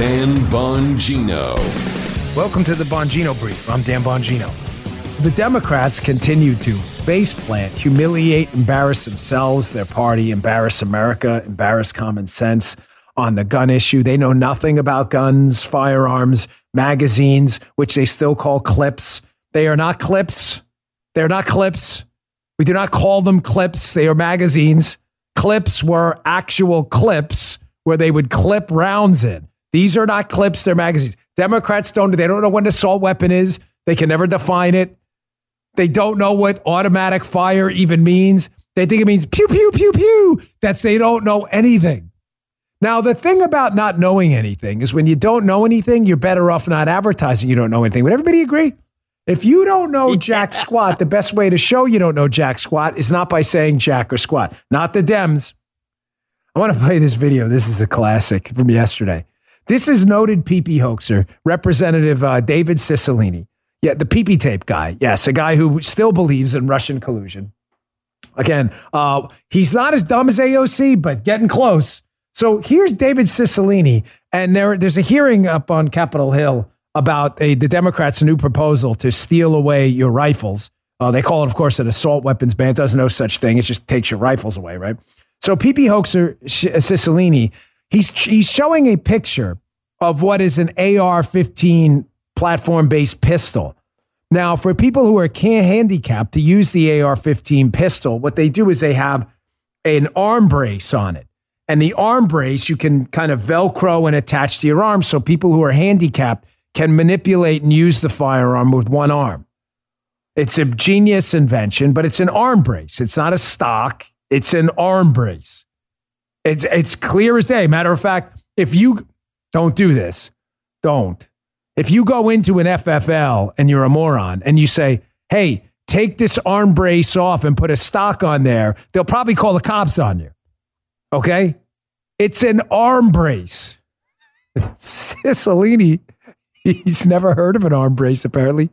Dan Bongino. Welcome to the Bongino Brief. I'm Dan Bongino. The Democrats continue to face plant, humiliate, embarrass themselves, their party, embarrass America, embarrass common sense on the gun issue. They know nothing about guns, firearms, magazines, which they still call clips. They are not clips. They're not clips. We do not call them clips. They are magazines. Clips were actual clips where they would clip rounds in. These are not clips. They're magazines. Democrats they don't know what an assault weapon is. They can never define it. They don't know what automatic fire even means. They think it means pew, pew, pew, pew. They don't know anything. Now, the thing about not knowing anything is when you don't know anything, you're better off not advertising you don't know anything. Would everybody agree? If you don't know jack squat, the best way to show you don't know jack squat is not by saying jack or squat. Not the Dems. I want to play this video. This is a classic from yesterday. This is noted PP hoaxer, Representative David Cicilline. Yeah, the PP tape guy. Yes, a guy who still believes in Russian collusion. Again, he's not as dumb as AOC, but getting close. So here's David Cicilline, and there's a hearing up on Capitol Hill about the Democrats' new proposal to steal away your rifles. They call it, of course, an assault weapons ban. It does no such thing. It just takes your rifles away, right? So PP hoaxer Cicilline, he's showing a picture of what is an AR-15 platform-based pistol. Now, for people who are handicapped to use the AR-15 pistol, what they do is they have an arm brace on it. And the arm brace, you can kind of Velcro and attach to your arm so people who are handicapped can manipulate and use the firearm with one arm. It's a genius invention, but it's an arm brace. It's not a stock. It's an arm brace. It's clear as day. Matter of fact, if you don't do this, don't. If you go into an FFL and you're a moron and you say, hey, take this arm brace off and put a stock on there, they'll probably call the cops on you. Okay? It's an arm brace. Cicilline, he's never heard of an arm brace, apparently.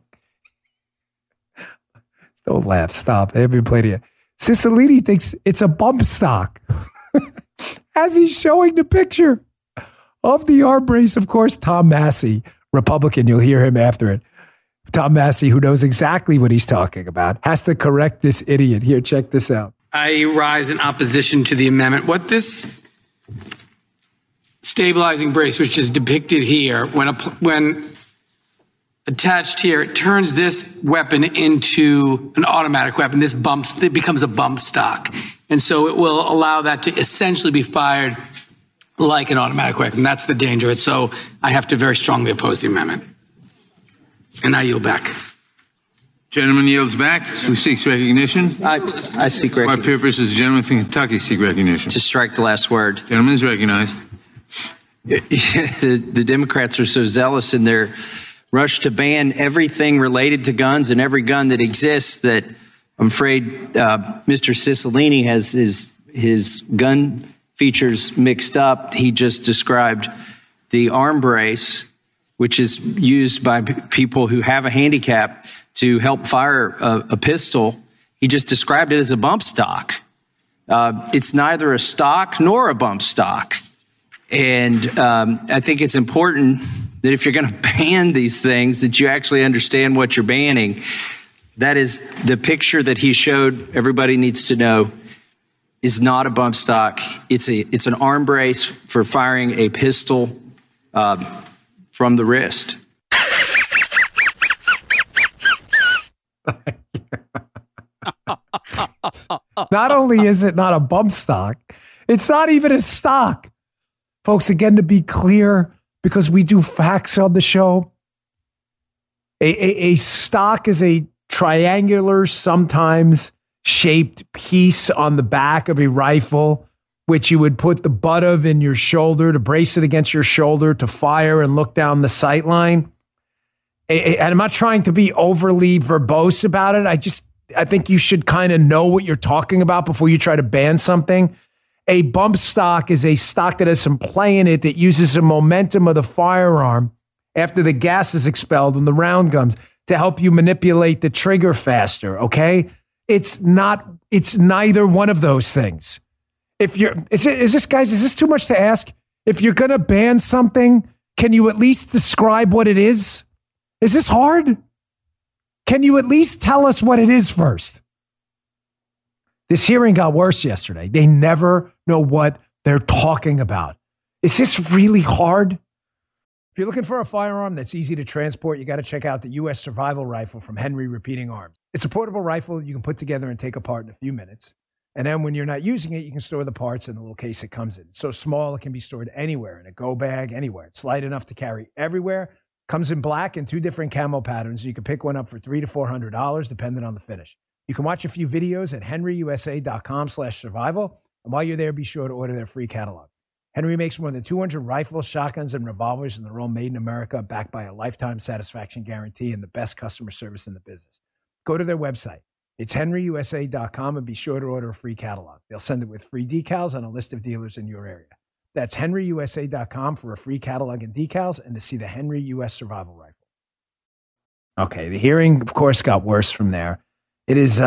Don't laugh. Stop. They haven't played it yet. Cicilline thinks it's a bump stock. As he's showing the picture of the arm brace, of course, Tom Massey, Republican, you'll hear him after it. Tom Massey, who knows exactly what he's talking about, has to correct this idiot. Here, check this out. I rise in opposition to the amendment. What this stabilizing brace, which is depicted here, when attached here, it turns this weapon into an automatic weapon. It becomes a bump stock. And so it will allow that to essentially be fired like an automatic weapon. That's the danger of it. So I have to very strongly oppose the amendment. And I yield back. Gentleman yields back. Who seeks recognition? I seek recognition. What purpose does the gentleman from Kentucky seek recognition? To strike the last word. Gentleman is recognized. The Democrats are so zealous in their rush to ban everything related to guns and every gun that exists that I'm afraid Mr. Cicilline has his gun features mixed up. He just described the arm brace, which is used by people who have a handicap to help fire a pistol. He just described it as a bump stock. It's neither a stock nor a bump stock. And I think it's important that if you're going to ban these things, that you actually understand what you're banning. That is the picture that he showed. Everybody needs to know is not a bump stock. It's an arm brace for firing a pistol from the wrist. Not only is it not a bump stock, it's not even a stock. Folks, again, to be clear, because we do facts on the show, a stock is a triangular, sometimes shaped piece on the back of a rifle, which you would put the butt of in your shoulder to brace it against your shoulder to fire and look down the sight line. And I'm not trying to be overly verbose about it. I think you should kind of know what you're talking about before you try to ban something. A bump stock is a stock that has some play in it that uses the momentum of the firearm after the gas is expelled when the round comes to help you manipulate the trigger faster, okay? It's neither one of those things. Is this too much to ask? If you're going to ban something, Can you at least describe what it is? Is this hard? Can you at least tell us what it is first? This hearing got worse yesterday. They never know what they're talking about. Is this really hard? If you're looking for a firearm that's easy to transport, you got to check out the U.S. Survival Rifle from Henry Repeating Arms. It's a portable rifle you can put together and take apart in a few minutes. And then when you're not using it, you can store the parts in the little case it comes in. It's so small, it can be stored anywhere, in a go bag, anywhere. It's light enough to carry everywhere. Comes in black and 2 different camo patterns. You can pick one up for $300 to $400, depending on the finish. You can watch a few videos at henryusa.com/survival. And while you're there, be sure to order their free catalog. Henry makes more than 200 rifles, shotguns, and revolvers, and they're all made in America, backed by a lifetime satisfaction guarantee and the best customer service in the business. Go to their website. It's henryusa.com, and be sure to order a free catalog. They'll send it with free decals and a list of dealers in your area. That's henryusa.com for a free catalog and decals and to see the Henry U.S. Survival Rifle. Okay, the hearing, of course, got worse from there. It is,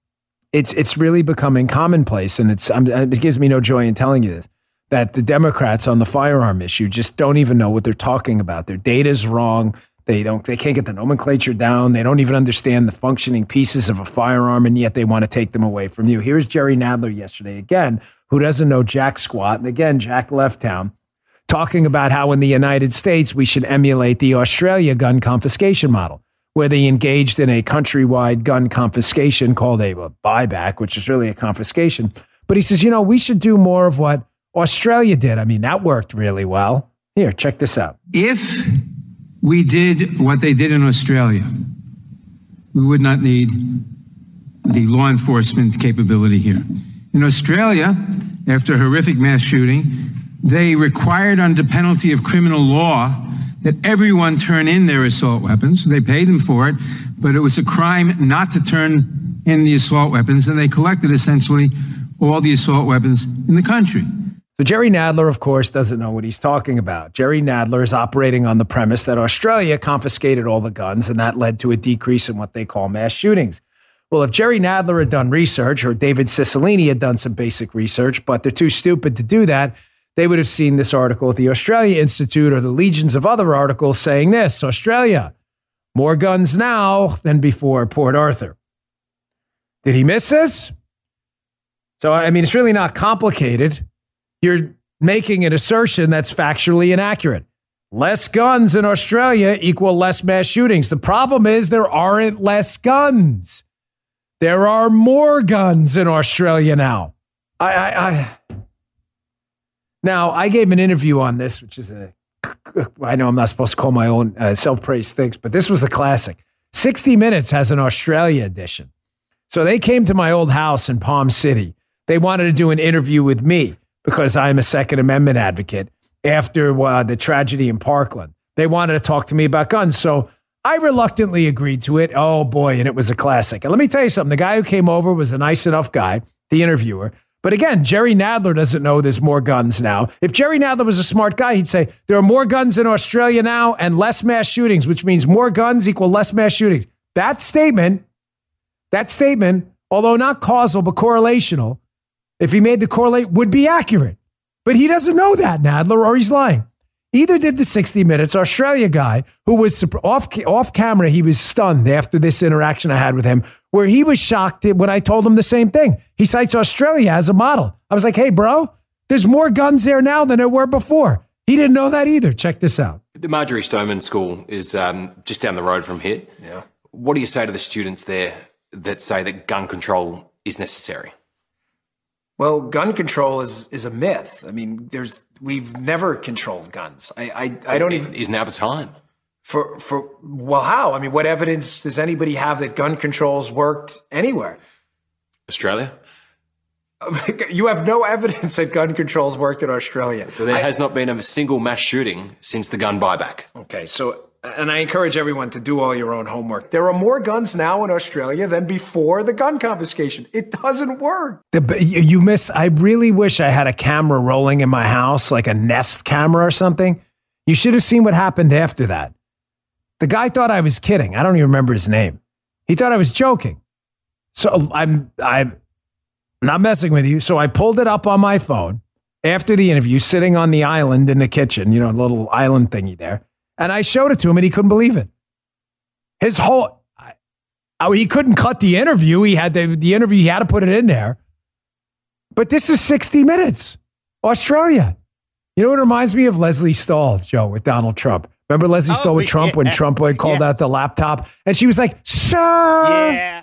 it's really becoming commonplace, and it gives me no joy in telling you this, that the Democrats on the firearm issue just don't even know what they're talking about. Their data's wrong. They can't get the nomenclature down. They don't even understand the functioning pieces of a firearm, and yet they want to take them away from you. Here's Jerry Nadler yesterday, again, who doesn't know jack squat. And again, Jack left town, talking about how in the United States, we should emulate the Australia gun confiscation model, where they engaged in a countrywide gun confiscation called a buyback, which is really a confiscation. But he says, we should do more of what Australia did. I mean, that worked really well. Here, check this out. If we did what they did in Australia, we would not need the law enforcement capability here. In Australia, after a horrific mass shooting, they required under penalty of criminal law that everyone turn in their assault weapons. They paid them for it, but it was a crime not to turn in the assault weapons, and they collected essentially all the assault weapons in the country. So Jerry Nadler, of course, doesn't know what he's talking about. Jerry Nadler is operating on the premise that Australia confiscated all the guns, and that led to a decrease in what they call mass shootings. Well, if Jerry Nadler had done research, or David Cicilline had done some basic research, but they're too stupid to do that, they would have seen this article at the Australia Institute or the legions of other articles saying this: Australia, more guns now than before Port Arthur. Did he miss this? So, I mean, it's really not complicated. You're making an assertion that's factually inaccurate. Less guns in Australia equal less mass shootings. The problem is there aren't less guns. There are more guns in Australia now. Now, I gave an interview on this, which is I know I'm not supposed to call my own self-praise things, but this was a classic. 60 Minutes has an Australia edition. So they came to my old house in Palm City. They wanted to do an interview with me because I'm a Second Amendment advocate after the tragedy in Parkland. They wanted to talk to me about guns. So I reluctantly agreed to it. Oh, boy, and it was a classic. And let me tell you something. The guy who came over was a nice enough guy, the interviewer. But again, Jerry Nadler doesn't know there's more guns now. If Jerry Nadler was a smart guy, he'd say there are more guns in Australia now and less mass shootings, which means more guns equal less mass shootings. That statement, although not causal but correlational, if he made the correlate, would be accurate. But he doesn't know that, Nadler, or he's lying. Either did the 60 Minutes Australia guy, who was off camera. He was stunned after this interaction I had with him, where he was shocked when I told him the same thing. He cites Australia as a model. I was like, hey, bro, there's more guns there now than there were before. He didn't know that either. Check this out. The Marjorie Stoneman School is just down the road from here. Yeah. What do you say to the students there that say that gun control is necessary? Well, gun control is a myth. I mean, we've never controlled guns. I don't even. Is now the time? Well, how? I mean, what evidence does anybody have that gun control's worked anywhere? Australia? You have no evidence that gun control's worked in Australia. Well, there has not been a single mass shooting since the gun buyback. Okay, so. And I encourage everyone to do all your own homework. There are more guns now in Australia than before the gun confiscation. It doesn't work. I really wish I had a camera rolling in my house, like a Nest camera or something. You should have seen what happened after that. The guy thought I was kidding. I don't even remember his name. He thought I was joking. So I'm not messing with you. So I pulled it up on my phone. after the interview, sitting on the island in the kitchen, a little island thingy there. And I showed it to him and he couldn't believe it. His whole, he couldn't cut the interview. He had the interview, he had to put it in there. But this is 60 Minutes, Australia. You know what reminds me of? Leslie Stahl, Joe, with Donald Trump. Remember Leslie Stahl with Trump when Trump called out the laptop? And she was like, sir,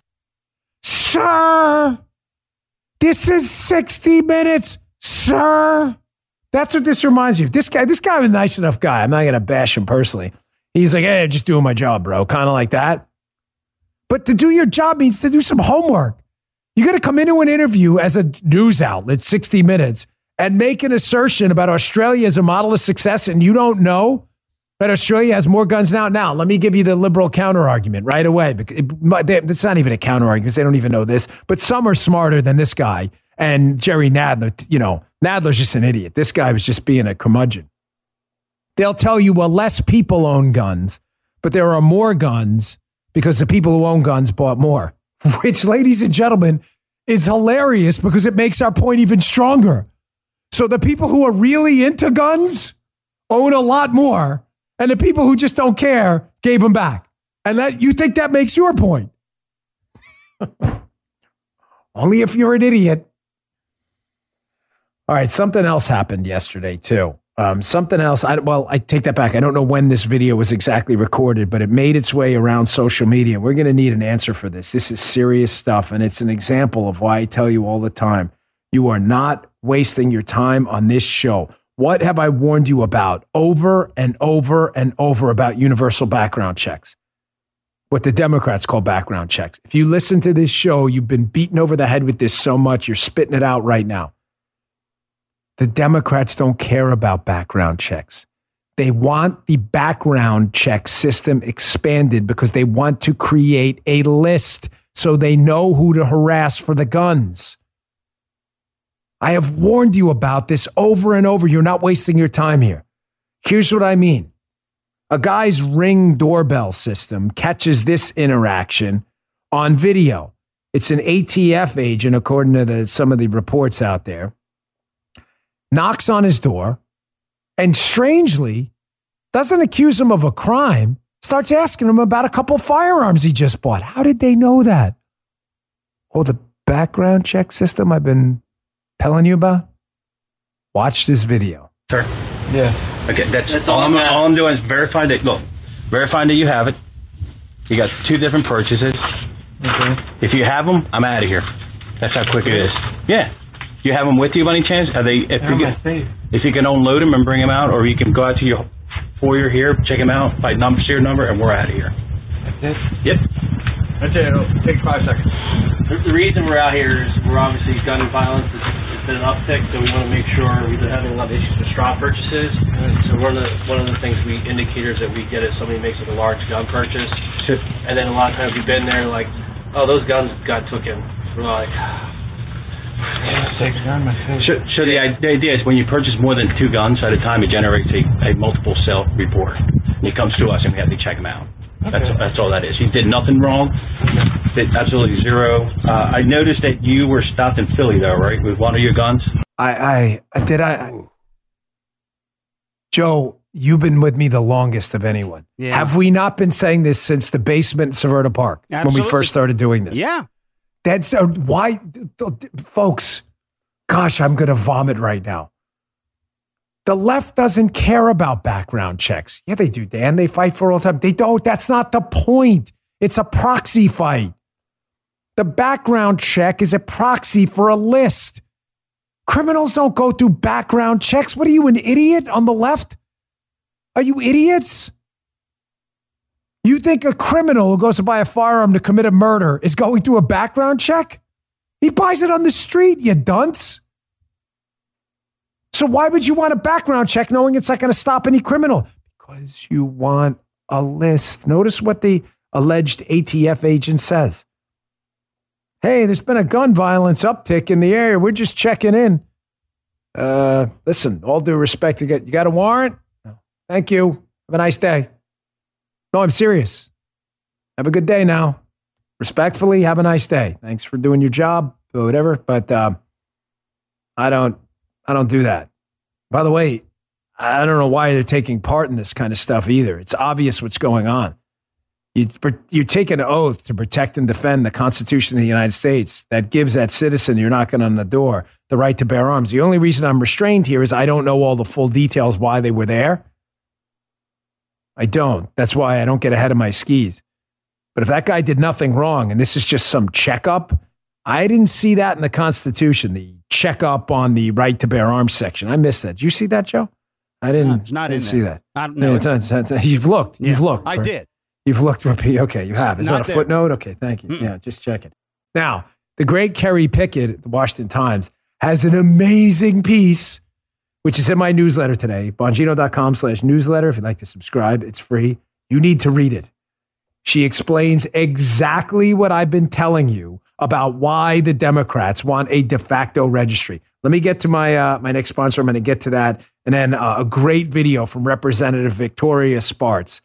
this is 60 Minutes, sir. That's what this reminds me of. This guy was a nice enough guy. I'm not going to bash him personally. He's like, hey, I'm just doing my job, bro. Kind of like that. But to do your job means to do some homework. You got to come into an interview as a news outlet, 60 Minutes, and make an assertion about Australia as a model of success, and you don't know that Australia has more guns now. Now, let me give you the liberal counter-argument right away. It's not even a counter-argument because they don't even know this, but some are smarter than this guy. And Jerry Nadler, Nadler's just an idiot. This guy was just being a curmudgeon. They'll tell you, well, less people own guns, but there are more guns because the people who own guns bought more, which, ladies and gentlemen, is hilarious because it makes our point even stronger. So the people who are really into guns own a lot more, and the people who just don't care gave them back. And that you think that makes your point. Only if you're an idiot. All right, something else happened yesterday, too. Something else, I take that back. I don't know when this video was exactly recorded, but it made its way around social media. We're going to need an answer for this. This is serious stuff, and it's an example of why I tell you all the time, you are not wasting your time on this show. What have I warned you about over and over and over about universal background checks? What the Democrats call background checks. If you listen to this show, you've been beaten over the head with this so much, you're spitting it out right now. The Democrats don't care about background checks. They want the background check system expanded because they want to create a list so they know who to harass for the guns. I have warned you about this over and over. You're not wasting your time here. Here's what I mean. A guy's Ring doorbell system catches this interaction on video. It's an ATF agent, according to some of the reports out there. Knocks on his door, and strangely, doesn't accuse him of a crime, starts asking him about a couple firearms he just bought. How did they know that? Oh, the background check system I've been telling you about? Watch this video. Sir? Yeah. Okay, that's all I'm doing is verifying that you have it. You got 2 different purchases. Okay. If you have them, I'm out of here. That's how quick it is. Yeah. You have them with you by any chance? If you can unload them and bring them out, or you can go out to your foyer here, check them out, fight serial number, and we're out of here. That's it? Yep. That's it. It'll take 5 seconds. The reason we're out here is we're obviously gun violence has been an uptick, so we want to make sure we've been having a lot of issues with straw purchases. So one of the things indicators that we get is somebody makes like a large gun purchase, and then a lot of times we've been there like, oh, those guns got taken. We're like, So the idea is when you purchase more than 2 guns at a time, it generates a multiple sale report. And it comes to us and we have to check them out. Okay. That's all that is. You did nothing wrong. Did absolutely zero. I noticed that you were stopped in Philly though, right? With one of your guns? Joe, you've been with me the longest of anyone. Yeah. Have we not been saying this since the basement in Severna Park? Absolutely. When we first started doing this? Yeah. That's why, folks, gosh, I'm going to vomit right now. The left doesn't care about background checks. Yeah, they do, Dan. They fight for all the time. They don't. That's not the point. It's a proxy fight. The background check is a proxy for a list. Criminals don't go through background checks. What are you, an idiot on the left? Are you idiots? You think a criminal who goes to buy a firearm to commit a murder is going through a background check? He buys it on the street, you dunce. So why would you want a background check knowing it's not going to stop any criminal? Because you want a list. Notice what the alleged ATF agent says. Hey, there's been a gun violence uptick in the area. We're just checking in. Listen, all due respect, you got a warrant? No. Thank you. Have a nice day. No, I'm serious. Have a good day now. Respectfully, have a nice day. Thanks for doing your job or whatever. But I don't I don't do that. By the way, I don't know why they're taking part in this kind of stuff either. It's obvious what's going on. You take an oath to protect and defend the Constitution of the United States that gives that citizen you're knocking on the door the right to bear arms. The only reason I'm restrained here is I don't know all the full details why they were there. I don't. That's why I don't get ahead of my skis. But if that guy did nothing wrong and this is just some checkup, I didn't see that in the Constitution, the checkup on the right to bear arms section. I missed that. Did you see that, Joe? I didn't, not I didn't see that. No, you've looked. You've looked. I did. You've looked. Okay, you have. Is that a footnote? Okay, thank you. Yeah, just check it. Now, the great Kerry Pickett at the Washington Times has an amazing piece, which is in my newsletter today, bongino.com/newsletter. If you'd like to subscribe, it's free. You need to read it. She explains exactly what I've been telling you about why the Democrats want a de facto registry. Let me get to my next sponsor. I'm going to get to that. And then a great video from Representative Victoria Spartz.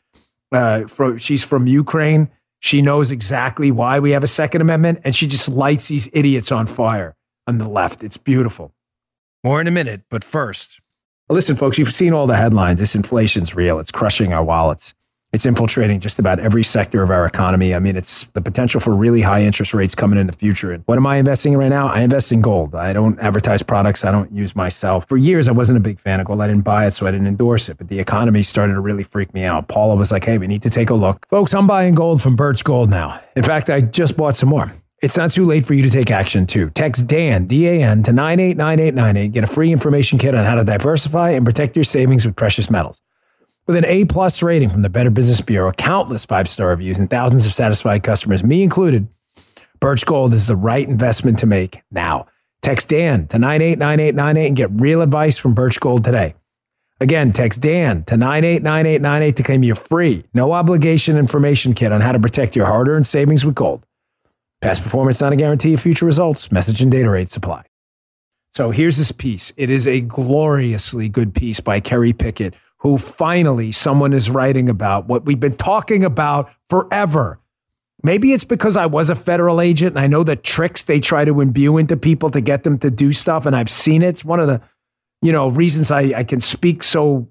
She's from Ukraine. She knows exactly why we have a Second Amendment, and she just lights these idiots on fire on the left. It's beautiful. More in a minute, but first. Well, listen, folks, you've seen all the headlines. This inflation's real. It's crushing our wallets. It's infiltrating just about every sector of our economy. I mean, it's the potential for really high interest rates coming in the future. And what am I investing in right now? I invest in gold. I don't advertise products I don't use myself. For years, I wasn't a big fan of gold. I didn't buy it, so I didn't endorse it. But the economy started to really freak me out. Paula was like, hey, we need to take a look. Folks, I'm buying gold from Birch Gold now. In fact, I just bought some more. It's not too late for you to take action, too. Text DAN, D-A-N, to 989898. Get a free information kit on how to diversify and protect your savings with precious metals. With an A-plus rating from the Better Business Bureau, countless 5-star reviews, and thousands of satisfied customers, me included, Birch Gold is the right investment to make now. Text DAN to 989898 and get real advice from Birch Gold today. Again, text DAN to 989898 to claim your free, no obligation information kit on how to protect your hard-earned savings with gold. Past performance not a guarantee of future results. Message and data rates apply. So here's this piece. It is a gloriously good piece by Kerry Pickett, who finally someone is writing about what we've been talking about forever. Maybe it's because I was a federal agent and I know the tricks they try to imbue into people to get them to do stuff, and I've seen it. It's one of the, reasons I can speak so.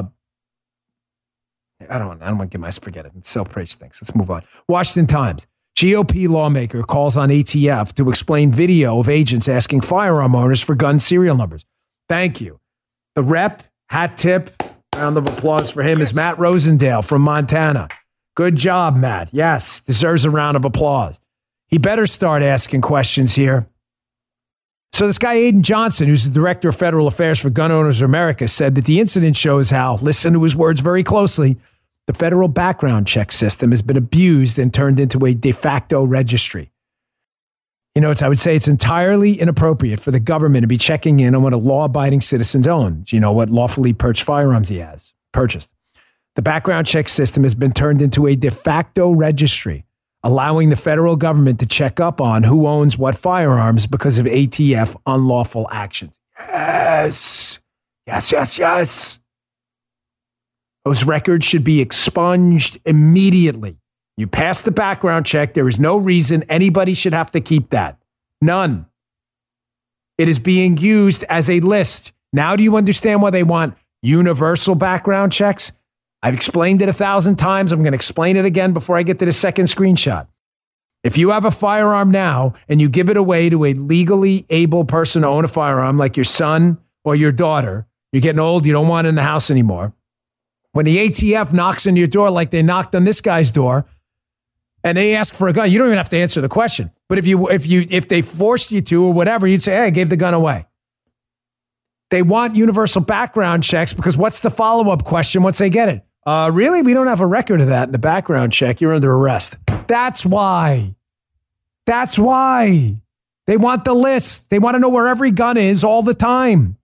I don't want to forget it. It's self-praise things. Let's move on. Washington Times. GOP lawmaker calls on ATF to explain video of agents asking firearm owners for gun serial numbers. Thank you. The rep, hat tip, round of applause for him, is Matt Rosendale from Montana. Good job, Matt. Yes, deserves a round of applause. He better start asking questions here. So this guy, Aiden Johnson, who's the director of federal affairs for Gun Owners of America, said that the incident shows how, listen to his words very closely, the federal background check system has been abused and turned into a de facto registry. I would say it's entirely inappropriate for the government to be checking in on what a law-abiding citizen owns. What lawfully purchased firearms he has purchased. The background check system has been turned into a de facto registry, allowing the federal government to check up on who owns what firearms because of ATF unlawful actions. Yes. Yes, yes, yes. Those records should be expunged immediately. You pass the background check. There is no reason anybody should have to keep that. None. It is being used as a list. Now do you understand why they want universal background checks? I've explained it 1,000 times. I'm going to explain it again before I get to the second screenshot. If you have a firearm now and you give it away to a legally able person to own a firearm, like your son or your daughter, you're getting old, you don't want it in the house anymore. When the ATF knocks on your door like they knocked on this guy's door, and they ask for a gun, you don't even have to answer the question. But if they forced you to or whatever, you'd say, hey, I gave the gun away. They want universal background checks because what's the follow-up question once they get it? Really? We don't have a record of that in the background check. You're under arrest. That's why. That's why. They want the list. They want to know where every gun is all the time.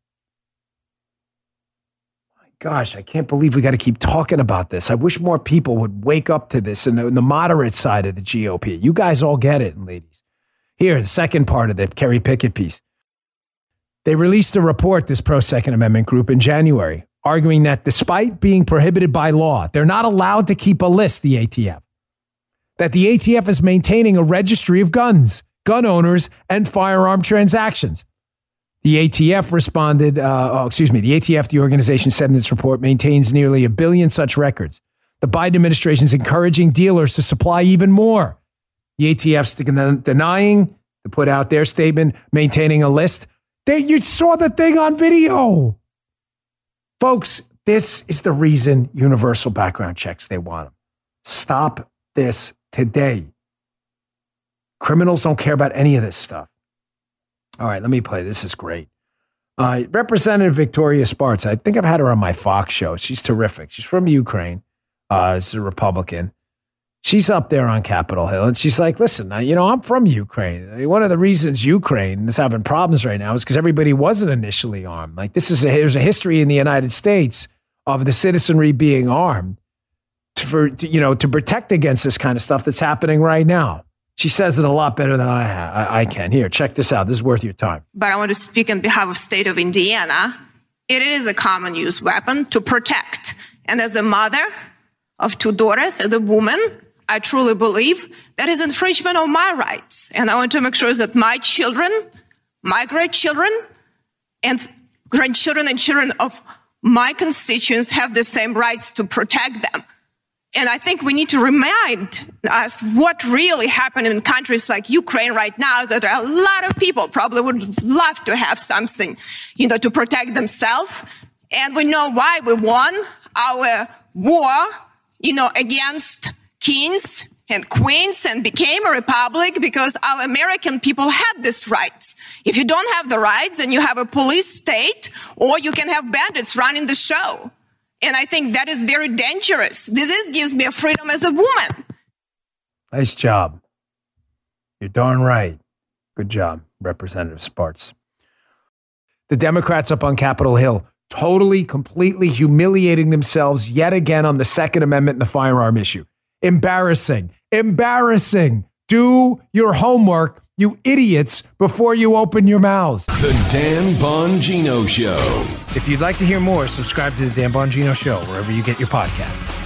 Gosh, I can't believe we got to keep talking about this. I wish more people would wake up to this in the moderate side of the GOP. You guys all get it, ladies. Here, the second part of the Kerry Pickett piece. They released a report, this pro-Second Amendment group, in January, arguing that despite being prohibited by law, they're not allowed to keep a list, the ATF. That the ATF is maintaining a registry of guns, gun owners, and firearm transactions. The ATF responded, the ATF, the organization, said in its report, maintains nearly 1 billion such records. The Biden administration is encouraging dealers to supply even more. The ATF's denying to put out their statement, maintaining a list. You saw the thing on video. Folks, this is the reason universal background checks, they want them. Stop this today. Criminals don't care about any of this stuff. All right, let me play. This is great. Representative Victoria Spartz. I think I've had her on my Fox show. She's terrific. She's from Ukraine. She's a Republican. She's up there on Capitol Hill, and she's like, listen, I'm from Ukraine. One of the reasons Ukraine is having problems right now is because everybody wasn't initially armed. Like, there's a history in the United States of the citizenry being armed to protect against this kind of stuff that's happening right now. She says it a lot better than I can. Here, check this out. This is worth your time. But I want to speak on behalf of the state of Indiana. It is a common use weapon to protect. And as a mother of 2 daughters, as a woman, I truly believe that is infringement of my rights. And I want to make sure that my children, my grandchildren, and grandchildren and children of my constituents have the same rights to protect them. And I think we need to remind us what really happened in countries like Ukraine right now, that there are a lot of people probably would love to have something, to protect themselves. And we know why we won our war, against kings and queens and became a republic, because our American people have these rights. If you don't have the rights, then you have a police state, or you can have bandits running the show. And I think that is very dangerous. This gives me a freedom as a woman. Nice job. You're darn right. Good job, Representative Spartz. The Democrats up on Capitol Hill, totally, completely humiliating themselves yet again on the Second Amendment and the firearm issue. Embarrassing. Embarrassing. Do your homework, you idiots, before you open your mouths. The Dan Bongino Show. If you'd like to hear more, subscribe to The Dan Bongino Show, wherever you get your podcasts.